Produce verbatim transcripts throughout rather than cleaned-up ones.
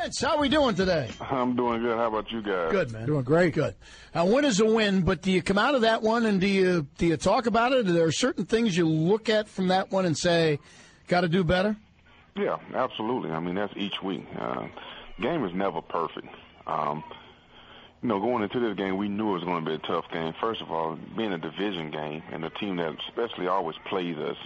Vince, how are we doing today? I'm doing good. How about you guys? Good, man. Doing great. Good. A win is a win, but do you come out of that one and do you do you talk about it? Are there certain things you look at from that one and say, got to do better? Yeah, absolutely. I mean, that's each week. Uh, game is never perfect. Um, you know, going into this game, we knew it was going to be a tough game. First of all, being a division game and a team that especially always plays us,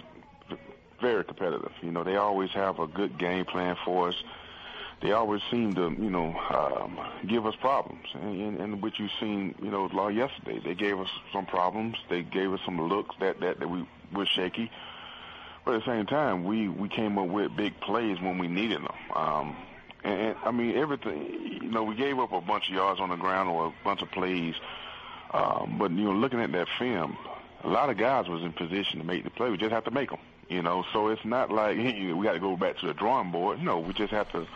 very competitive. You know, they always have a good game plan for us. They always seem to, you know, um, give us problems. And, and, and what you've seen, you know, yesterday, they gave us some problems. They gave us some looks that, that, that we were shaky. But at the same time, we, we came up with big plays when we needed them. Um, and, and, I mean, everything, you know, we gave up a bunch of yards on the ground or a bunch of plays. Um, but, you know, looking at that film, a lot of guys was in position to make the play. We just have to make them, you know. So it's not like hey, we got to go back to the drawing board. No, we just have to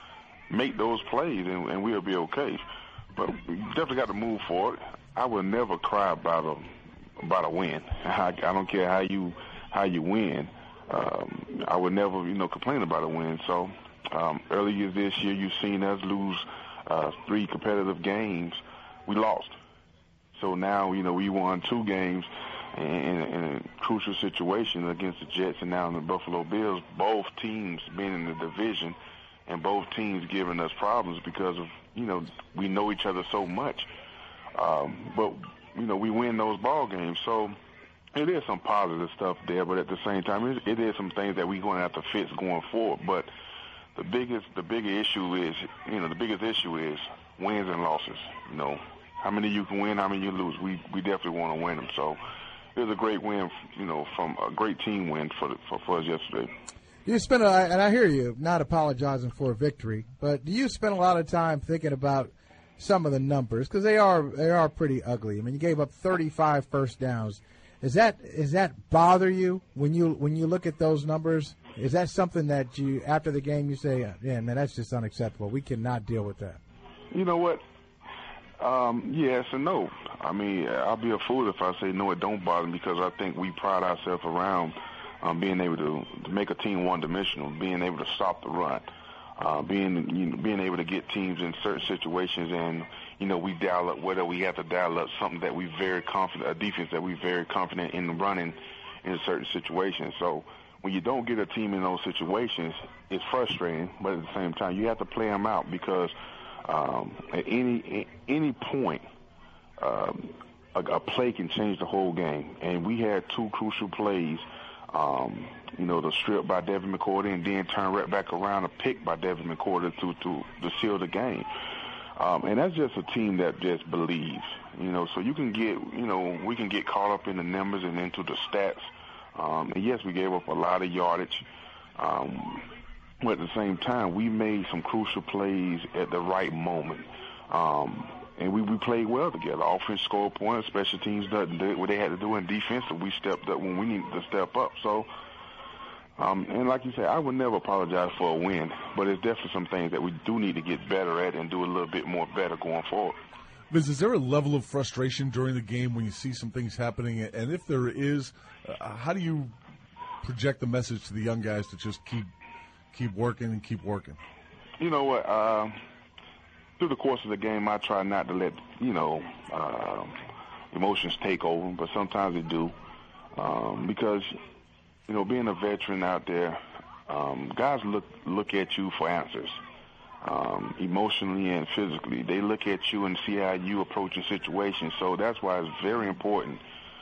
make those plays, and, and we'll be okay. But we definitely got to move forward. I would never cry about a about a win. I, I don't care how you how you win. Um, I would never, you know, complain about a win. So um, earlier this year, you've seen us lose uh, three competitive games. We lost. So now, you know, we won two games in, in, in a crucial situation against the Jets and now in the Buffalo Bills. Both teams being in the division. And both teams giving us problems because of, you know, we know each other so much. Um, but, you know, we win those ball games. So it is some positive stuff there, but at the same time, it, it is some things that we're going to have to fix going forward. But the biggest, the bigger issue is, you know, the biggest issue is wins and losses. You know, how many you can win, how many you lose. We we definitely want to win them. So it was a great win, you know, from a great team win for, the, for, for us yesterday. You spend, a, and I hear you, not apologizing for a victory, but do you spend a lot of time thinking about some of the numbers because they are they are pretty ugly? I mean, you gave up thirty-five first downs. Is that is that bother you when you when you look at those numbers? Is that something that you after the game you say, yeah, man, that's just unacceptable. We cannot deal with that. You know what? Um, yes and no. I mean, I'll be a fool if I say no, it don't bother me because I think we pride ourselves around. Um, being able to, to make a team one-dimensional, being able to stop the run, uh, being you know, being able to get teams in certain situations, and you know we dial up whether we have to dial up something that we very confident, a defense that we very confident in running in certain situations. So when you don't get a team in those situations, it's frustrating, but at the same time you have to play them out because um, at any at any point. Um, a, a play can change the whole game, and we had two crucial plays. Um, you know, the strip by Devin McCourty and then turn right back around a pick by Devin McCourty to, to, to seal the game. Um, and that's just a team that just believes, you know, so you can get, you know, we can get caught up in the numbers and into the stats. Um, and yes, we gave up a lot of yardage. Um, but at the same time, we made some crucial plays at the right moment. Um, And we, we played well together. Offense scored points, special teams did what they had to do, in defense, and we stepped up when we needed to step up. So, um, and like you said, I would never apologize for a win, but it's definitely some things that we do need to get better at and do a little bit more better going forward. Vince, is there a level of frustration during the game when you see some things happening? And if there is, uh, how do you project the message to the young guys to just keep keep working and keep working? You know what? Uh, Through the course of the game, I try not to let, you know, uh, emotions take over, but sometimes they do. Um, because, you know, being a veteran out there, um, guys look look at you for answers, um, emotionally and physically. They look at you and see how you approach a situation. So that's why it's very important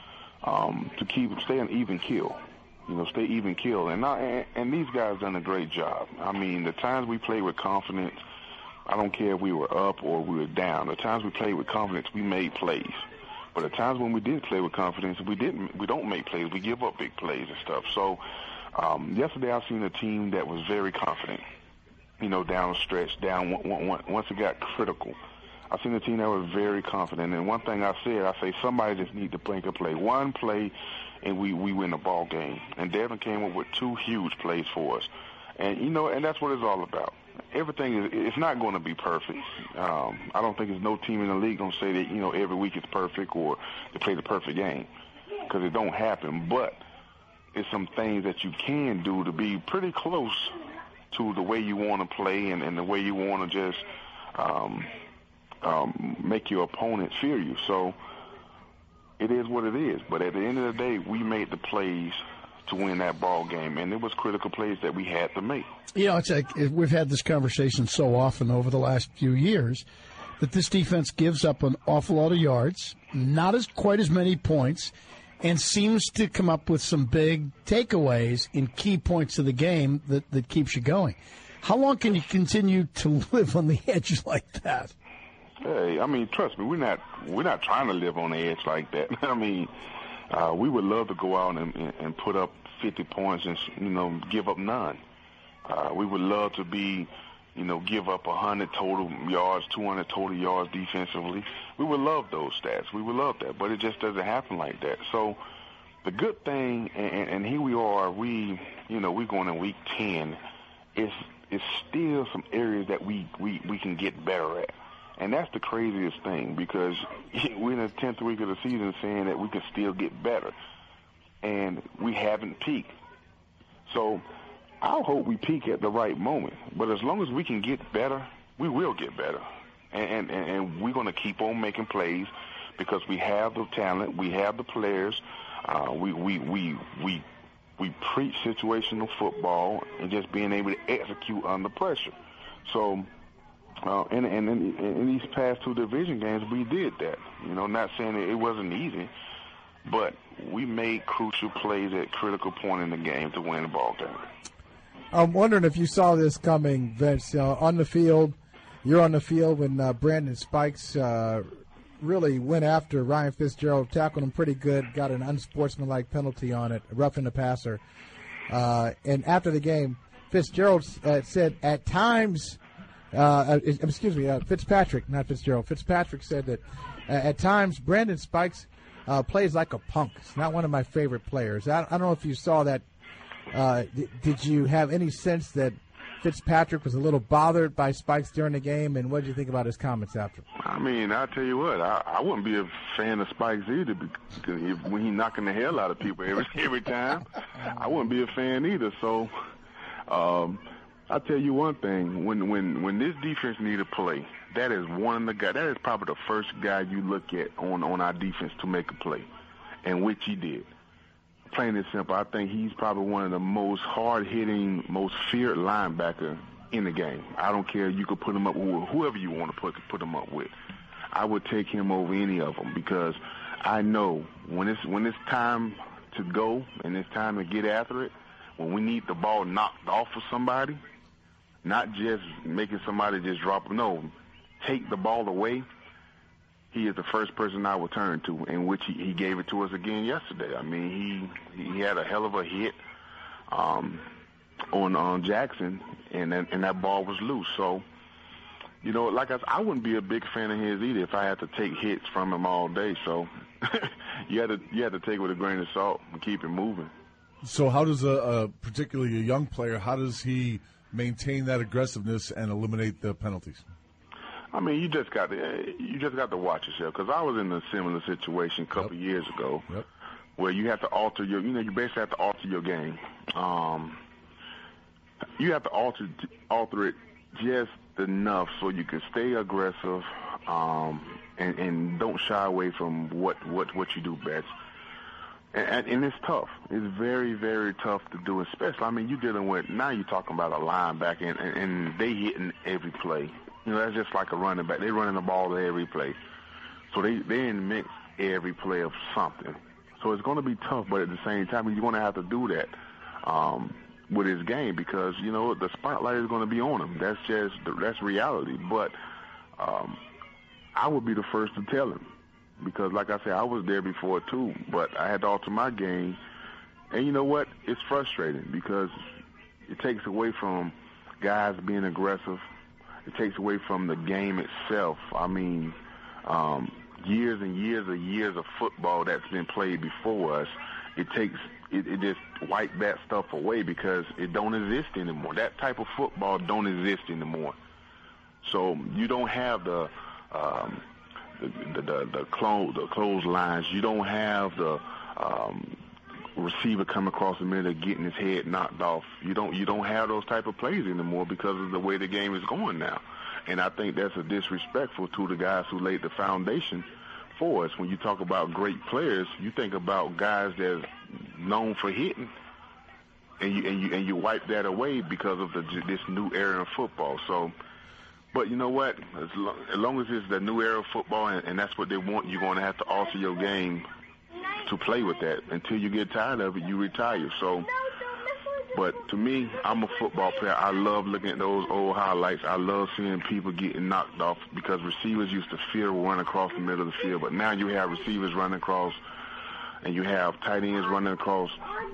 um, to keep stay an even kill. You know, stay even kill. And, I, and these guys done a great job. I mean, the times we play with confidence, I don't care if we were up or we were down. The times we played with confidence, we made plays. But the times when we didn't play with confidence, we didn't. We don't make plays. We give up big plays and stuff. So um, yesterday, I seen a team that was very confident. You know, down the stretch, down one, one, one, once it got critical. I seen a team that was very confident. And one thing I said, I say somebody just need to break a play, one play, and we we win the ball game. And Devin came up with two huge plays for us. And you know, and that's what it's all about. Everything is, it's not going to be perfect. Um, I don't think there's no team in the league going to say that, you know, every week is perfect or they play the perfect game because it don't happen. But it's some things that you can do to be pretty close to the way you want to play and, and the way you want to just um, um, make your opponent fear you. So it is what it is. But at the end of the day, we made the plays to win that ball game, and it was critical plays that we had to make. You know, it's like we've had this conversation so often over the last few years that this defense gives up an awful lot of yards, not as quite as many points, and seems to come up with some big takeaways in key points of the game that, that keeps you going. How long can you continue to live on the edge like that? Hey, I mean, trust me, we're not we're not trying to live on the edge like that. I mean, uh, we would love to go out and, and, and put up fifty points and, you know, give up none. Uh, we would love to be, you know, give up one hundred total yards, two hundred total yards defensively. We would love those stats. We would love that, but it just doesn't happen like that. So the good thing, and, and here we are, we, you know, we're going in week ten, is is still some areas that we, we, we can get better at. And that's the craziest thing, because we're in the tenth week of the season saying that we can still get better, and we haven't peaked. So I hope we peak at the right moment. But as long as we can get better, we will get better. And, and, and we're going to keep on making plays because we have the talent, we have the players, uh, we, we, we, we, we preach situational football and just being able to execute under pressure. So, uh, and, and in, in these past two division games, we did that. You know, not saying that it wasn't easy, but we made crucial plays at critical point in the game to win the ball game. I'm wondering if you saw this coming, Vince. Uh, on the field, you're on the field when uh, Brandon Spikes uh, really went after Ryan Fitzgerald, tackled him pretty good, got an unsportsmanlike penalty on it, roughing the passer. Uh, and after the game, Fitzgerald uh, said at times, uh, excuse me, uh, Fitzpatrick, not Fitzgerald, Fitzpatrick said that uh, at times Brandon Spikes uh, plays like a punk. It's not one of my favorite players. I, I don't know if you saw that. Uh, did, did you have any sense that Fitzpatrick was a little bothered by Spikes during the game, and what did you think about his comments after? I mean, I'll tell you what, I, I wouldn't be a fan of Spikes either, because if, when he's knocking the hell out of people every every time, I wouldn't be a fan either. So um, I'll tell you one thing, when when when this defense need to play, that is one of the guys, that is probably the first guy you look at on, on our defense to make a play, and which he did. Plain and simple, I think he's probably one of the most hard-hitting, most feared linebacker in the game. I don't care. You could put him up with whoever you want to put put him up with. I would take him over any of them, because I know when it's when it's time to go and it's time to get after it, when we need the ball knocked off of somebody, not just making somebody just drop. No, take the ball away. He is the first person I would turn to, in which he, he gave it to us again yesterday. I mean, he he had a hell of a hit um, on on Jackson, and that, and that ball was loose. So, you know, like I said, I wouldn't be a big fan of his either if I had to take hits from him all day. So you had to you had to take it with a grain of salt and keep it moving. So how does a, a particularly a young player, how does he maintain that aggressiveness and eliminate the penalties? I mean, you just got to you just got to watch yourself, because I was in a similar situation a couple yep. years ago, yep. where you have to alter your, you know, you basically have to alter your game. Um, you have to alter alter it just enough so you can stay aggressive, um, and, and don't shy away from what, what, what you do best. And, and, and it's tough. It's very, very tough to do, especially, I mean, you're dealing with, now you're talking about a linebacker, and, and, and they hitting every play. You know, that's just like a running back. They're running the ball every play. So they, they in the mix every play of something. So it's going to be tough, but at the same time, you're going to have to do that um, with his game, because, you know, the spotlight is going to be on him. That's just, that's reality. But um, I would be the first to tell him, because, like I said, I was there before too, but I had to alter my game. And you know what? It's frustrating, because it takes away from guys being aggressive. It takes away from the game itself. I mean, um, years and years and years of football that's been played before us, it takes it, it just wiped that stuff away, because it don't exist anymore. That type of football don't exist anymore. So you don't have the um, the the, the, the, close, the clotheslines. You don't have the um, receiver come across the middle getting his head knocked off. You don't you don't have those type of plays anymore because of the way the game is going now. And I think that's a disrespectful to the guys who laid the foundation for us. When you talk about great players, you think about guys that's known for hitting, and you and you and you wipe that away because of the this new era of football. So, but you know what? As long as, long as it's the new era of football, and, and that's what they want, you're going to have to alter your game to play with that. Until you get tired of it, you retire. So. But to me, I'm a football player. I love looking at those old highlights. I love seeing people getting knocked off because receivers used to fear run across the middle of the field. But now you have receivers running across, and you have tight ends running across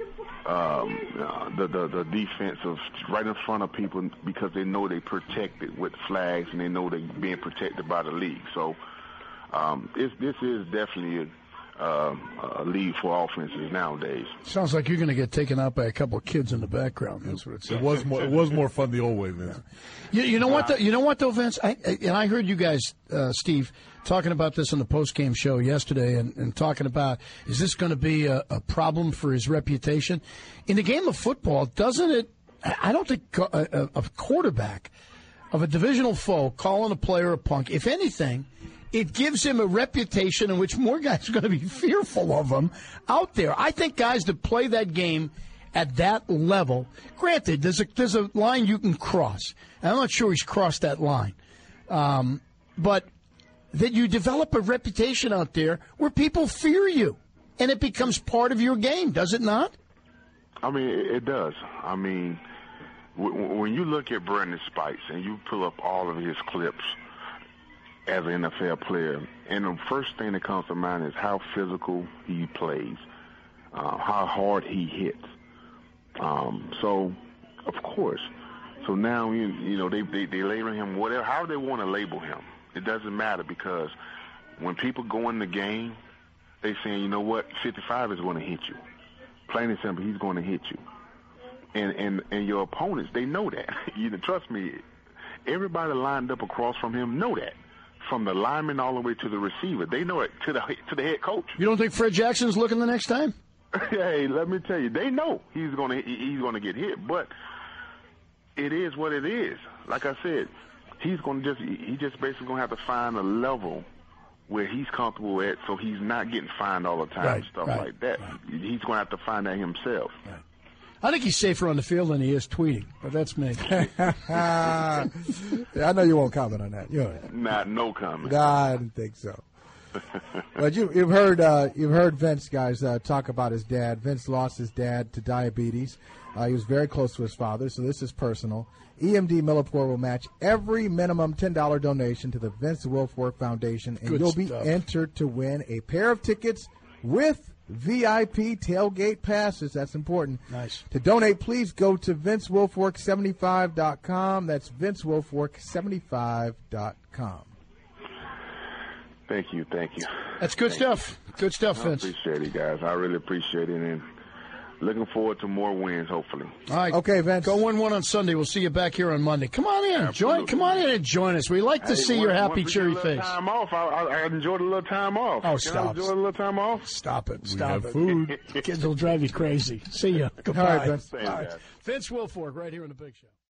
um, uh, the, the the defense of right in front of people because they know they're protected with flags and they know they're being protected by the league. So um, it's, this is definitely a Uh, a lead for offenses nowadays. Sounds like you're going to get taken out by a couple of kids in the background. That's what it sounds. It was more. It was more fun the old way, Vince. You, you know what? The, you know what though, Vince. I, and I heard you guys, uh, Steve, talking about this on the post-game show yesterday, and, and talking about is this going to be a, a problem for his reputation in the game of football? Doesn't it? I don't think a, a quarterback of a divisional foe calling a player a punk, if anything, it gives him a reputation in which more guys are going to be fearful of him out there. I think guys that play that game at that level, granted, there's a, there's a line you can cross. And I'm not sure he's crossed that line. Um, but that you develop a reputation out there where people fear you, and it becomes part of your game, does it not? I mean, it, it does. I mean, w- when you look at Brandon Spikes and you pull up all of his clips, as an N F L player, and the first thing that comes to mind is how physical he plays, uh, how hard he hits. Um, so, of course, so now you, you know they, they they label him whatever, how they want to label him. It doesn't matter because when people go in the game, they saying, you know what, fifty-five is going to hit you. Plain and simple, he's going to hit you. And and and your opponents, they know that. You know, trust me, everybody lined up across from him know that. From the lineman all the way to the receiver, they know it to the to the head coach. You don't think Fred Jackson's looking the next time? Hey, let me tell you, they know he's gonna he's gonna get hit, but it is what it is. Like I said, he's gonna just he just basically gonna have to find a level where he's comfortable at, so he's not getting fined all the time right, and stuff right, like that. Right. He's gonna have to find that himself. Right. I think he's safer on the field than he is tweeting, but that's me. yeah, I know you won't comment on that. You know that. Not no comment. Nah, I didn't think so. But you, you've heard uh, you've heard Vince guys uh, talk about his dad. Vince lost his dad to diabetes. Uh, he was very close to his father, so this is personal. E M D Millipore will match every minimum ten dollars donation to the Vince Wilfork Foundation, and Good you'll stuff. be entered to win a pair of tickets with V I P tailgate passes. That's important. Nice. To donate, please go to vince wilfork seventy-five dot com. That's vince wilfork seventy-five dot com. Thank you, thank you. That's good Thank stuff. you. Good stuff, I Vince. appreciate it, guys. I really appreciate it, and looking forward to more wins, hopefully. All right. Okay, Vince. Go win one on Sunday. We'll see you back here on Monday. Come on in. Absolutely. Join. Come on in and join us. We like to Hey, see once- your once happy, we get cheery a little face. Time off. I, I, I enjoyed a little time off. Oh, Can stop. I enjoy a little time off? Stop it. We Stop have it. food. Kids will drive you crazy. See ya. Goodbye. All right, Vince. Same, All right. guys. Vince Wilfork right here on The Big Show.